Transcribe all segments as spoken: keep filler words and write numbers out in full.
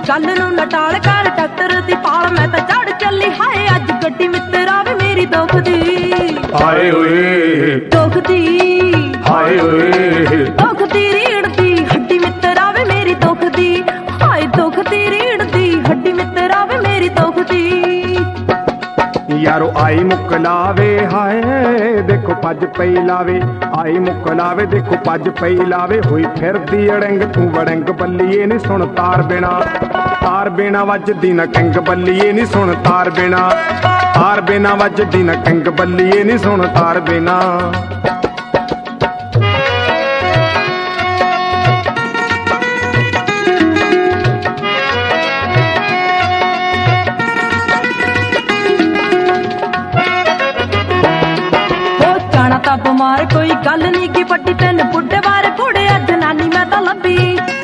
गल नूं नटाल कर ट्रैक्टर दी पाल मैं तां चढ़ चली हाय अज गड्डी मित्तरा वे मेरी दुखदी हाय ओए दुखदी हाय ओए दुखदी रीड़ दी हड्डी मित्तरा वे मेरी दुखदी हाय दुखदी रीड़ दी हड्डी मित्तरा वे मेरी दुखदी यारो आई मुकलावे हाय देखो पज पई लावे आई मुकलावे देखो पज पई लावे हुई फिरदी अड़ंग तू वड़ंग बल्लीए नी सुन तार बिना तार बिना वजदी न कंग बल्लीए नी सुन तार बिना तार बिना वजदी न कंग बल्लीए नी सुन तार बिना बमार कोई गल नहीं की पट्टी तेन बुढ़े बारे घोड़े अज नानी मैं तां लभी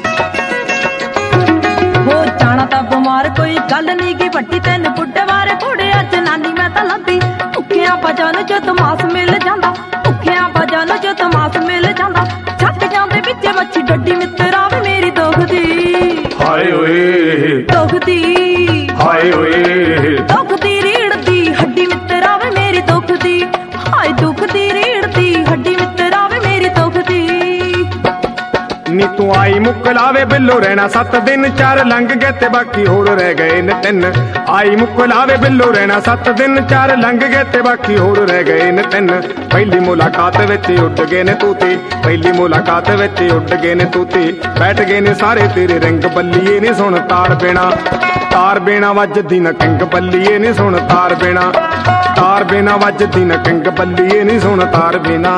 हो जाना तां बमार कोई गल नहीं की पट्टी तेन बुढ़े बारे घोड़े अज नानी मैं तां लभी भुखिया बजन जो तमास मिल जांदा भुखिया बजन जो तमास मिल जांदा छक जांदे विच मच्छी डड्डी मित्तरा वे मेरी दुखदी हाय ओए दुखदी हाय ओए दुखदी रीड़ दी हड्डी मित्तरा वे मेरी दुखदी हाय दुखदी रीड़ दी हड्डी मित्तरा वे मेरी दुखदी नी तू आई मुकलावे बिल्लो रहना सत्त दिन चार लंघ गए ते बाकी होर रह गए ने तिन आई मुकलावे बिल्लो रहना सत्त दिन चार लंघ गए ते बाकी होर रह गए ने तिन पहली मुलाकात विच उड गए ने तूती पहली मुलाकात विच उड गए ने तूती बैठ गए ने सारे तेरे रंग बल्लीए नी सुन तार बिना तार बिना वजदी न कंग बल्लीए नी सुन तार बिना तार बिना वजदी न कंग बल्लीए नी सुन तार बिना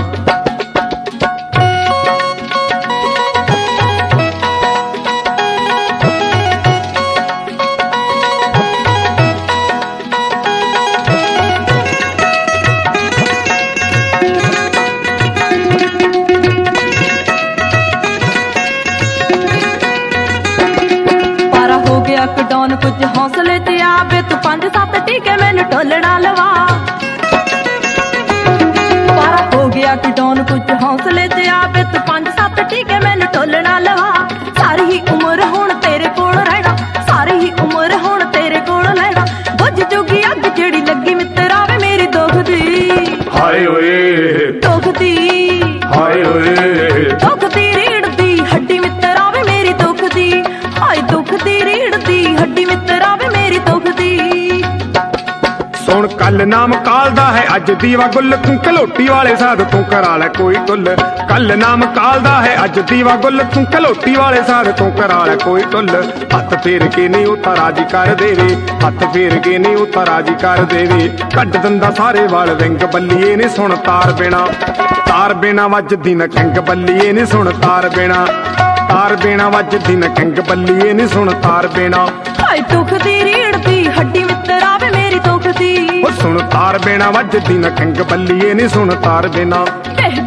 कडाउन कुछ हौसले ते आवे तू पंज सत्त टीके मैनू ढोलना लवा पारा हो गया कडाउन कुछ हौसले ते आवे तू पंज सत्त टीके मैनू ढोलना लवा सारी ही उम्र हुण तेरे कोल रहना सारी ही उम्र हुण तेरे कोल रहना बुझ जूगी अग जेड़ी लगी मित्तरा वे मेरी दुखदी हाय ओए दुखदी हाय ओए दुखदी रीड़ दी हड्डी मित्तरा वे मेरी दुखदी हाय दुखदी रीड़ दी हड्डी मित्तरा वे मेरी दुखदी सुन कल नाम कालदा है अज दीवा गुल तू कलोटी वाले साध तू करा ले कोई टुल कल नाम कालदा है अज दीवा गुल तू कलोटी वाले साध तू करा ले कोई टुल हथ फेर के नहीं उता राजी कर देवे हथ फेर के नहीं उता राजी कर देवे कट दंदा सारे वाल विंग बल्लीए नी सुन तार बिना तार बिना वजदी न कंग बल्लीए नी सुन तार बिना तार बिना वजदी न कंग बल्लीए नी सुन तार बिना हाय दुखदी रीड़ दी हड्डी मित्तरा वे मेरी दुखदी ओ सुन तार बिना वजदी न कंग बल्लीए नी सुन तार बिना